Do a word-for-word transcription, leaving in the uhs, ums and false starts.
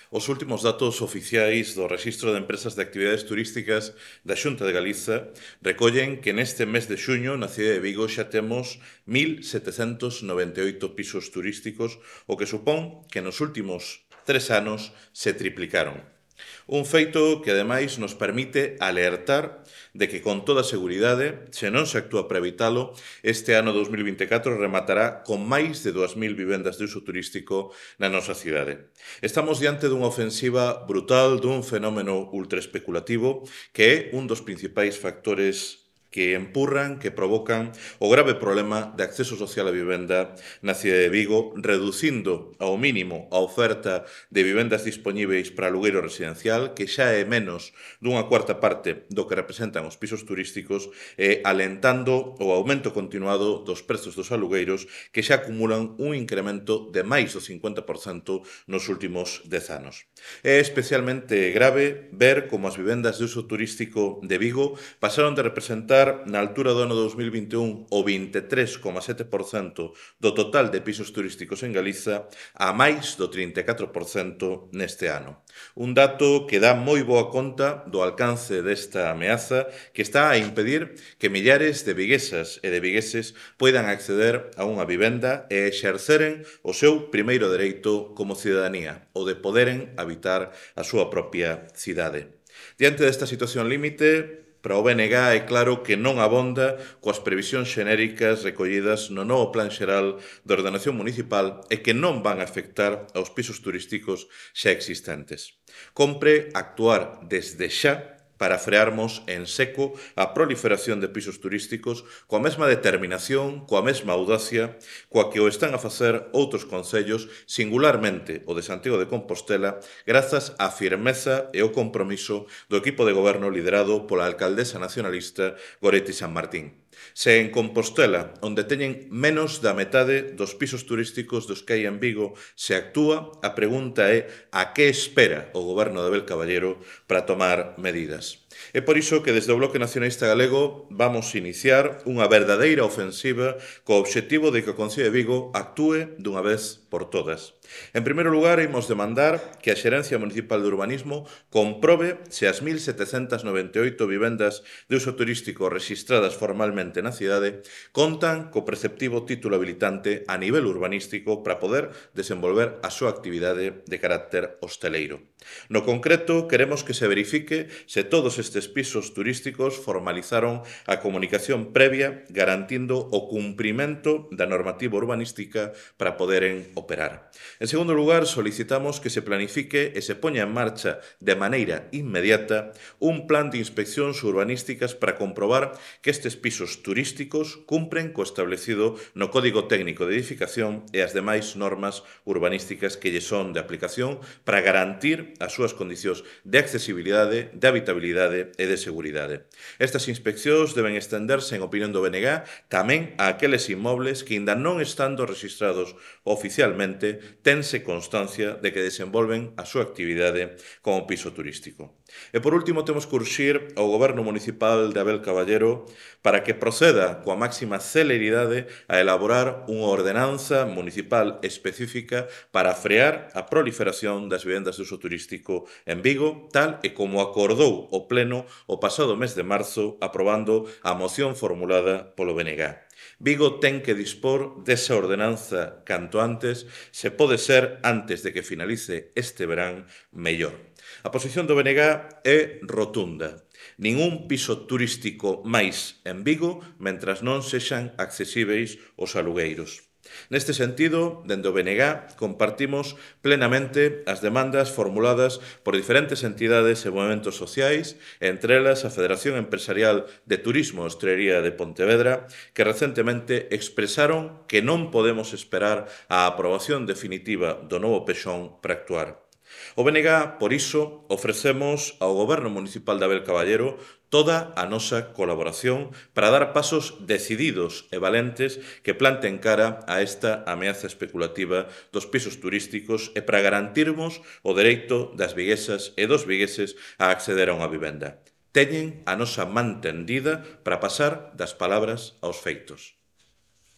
Os últimos datos oficiais do Rexistro de Empresas de Actividades Turísticas da Xunta de Galiza recollen que neste mes de xuño na cidade de Vigo xa temos mil setecentos noventa e oito pisos turísticos, o que supón que nos últimos tres anos se triplicaron. Un feito que, ademais, nos permite alertar de que, con toda seguridade, se non se actúa para evitalo, este ano dous mil vinte e catro rematará con máis de dúas mil vivendas de uso turístico na nosa cidade. Estamos diante dunha ofensiva brutal dun fenómeno ultraespeculativo que é un dos principais factores que empurran, que provocan o grave problema de acceso social á vivenda na cidade de Vigo, reducindo ao mínimo a oferta de vivendas dispoñíveis para alugueiro residencial, que xa é menos dunha cuarta parte do que representan os pisos turísticos, e alentando o aumento continuado dos prezos dos alugueiros, que xa acumulan un incremento de máis do cincuenta por cento nos últimos dez anos. É especialmente grave ver como as vivendas de uso turístico de Vigo pasaron de representar na altura do ano dous mil vinte e un o vinte e tres coma sete por cento do total de pisos turísticos en Galiza a máis do trinta e catro por cento neste ano. Un dato que dá moi boa conta do alcance desta ameaza que está a impedir que millares de viguesas e de vigueses poidan acceder a unha vivenda e exerceren o seu primeiro dereito como cidadanía, o de poderen habitar a súa propia cidade. Diante desta situación límite, para o B N G é claro que non abonda coas previsións xenéricas recollidas no novo Plan Xeral de Ordenación Municipal e que non van a afectar aos pisos turísticos xa existentes. Compre actuar desde xa para frearmos en seco a proliferación de pisos turísticos coa mesma determinación, coa mesma audacia, coa que o están a facer outros concellos, singularmente o de Santiago de Compostela, grazas á firmeza e ao compromiso do equipo de goberno liderado pola alcaldesa nacionalista Goretti San Martín. Se en Compostela, onde teñen menos da metade dos pisos turísticos dos que hai en Vigo, se actúa, a pregunta é a que espera o goberno de Abel Caballero para tomar medidas. É por iso que desde o Bloque Nacionalista Galego vamos iniciar unha verdadeira ofensiva co obxectivo de que o Concello de Vigo actúe dunha vez por todas. En primeiro lugar, imos demandar que a Xerencia Municipal de Urbanismo comprobe se as mil setecentas noventa e oito vivendas de uso turístico rexistradas formalmente na cidade contan co preceptivo título habilitante a nivel urbanístico para poder desenvolver a súa actividade de carácter hosteleiro. No concreto, queremos que se verifique se todos estes pisos turísticos formalizaron a comunicación previa garantindo o cumprimento da normativa urbanística para poderen operar. En segundo lugar, solicitamos que se planifique e se poña en marcha de maneira inmediata un plan de inspeccións urbanísticas para comprobar que estes pisos turísticos cumpren co establecido no Código Técnico de Edificación e as demais normas urbanísticas que lle son de aplicación para garantir as súas condicións de accesibilidade, de habitabilidade e de seguridade. Estas inspeccións deben estenderse, en opinión do B N G, tamén a aqueles inmobles que, aínda non estando registrados oficialmente, tense constancia de que desenvolven a súa actividade como piso turístico. E, por último, temos que urxir ao Goberno Municipal de Abel Caballero para que proceda coa máxima celeridade a elaborar unha ordenanza municipal específica para frear a proliferación das vivendas de uso turístico en Vigo, tal e como acordou o Pleno o pasado mes de marzo, aprobando a moción formulada polo B N G. Vigo ten que dispor desa ordenanza canto antes, se pode ser antes de que finalice este verán, mellor. A posición do B N G é rotunda. Ningún piso turístico máis en Vigo mentras non sexan accesíveis os alugueiros. Neste sentido, dende o B N G, compartimos plenamente as demandas formuladas por diferentes entidades e movementos sociais, entre elas a Federación Empresarial de Turismo e Hostalería de Pontevedra, que recentemente expresaron que non podemos esperar a aprobación definitiva do novo pexón para actuar. O B N G, por iso, ofrecemos ao Goberno Municipal de Abel Caballero toda a nosa colaboración para dar pasos decididos e valentes que planten cara a esta ameaza especulativa dos pisos turísticos e para garantirmos o dereito das viguesas e dos vigueses a acceder a unha vivenda. Teñen a nosa man tendida para pasar das palabras aos feitos.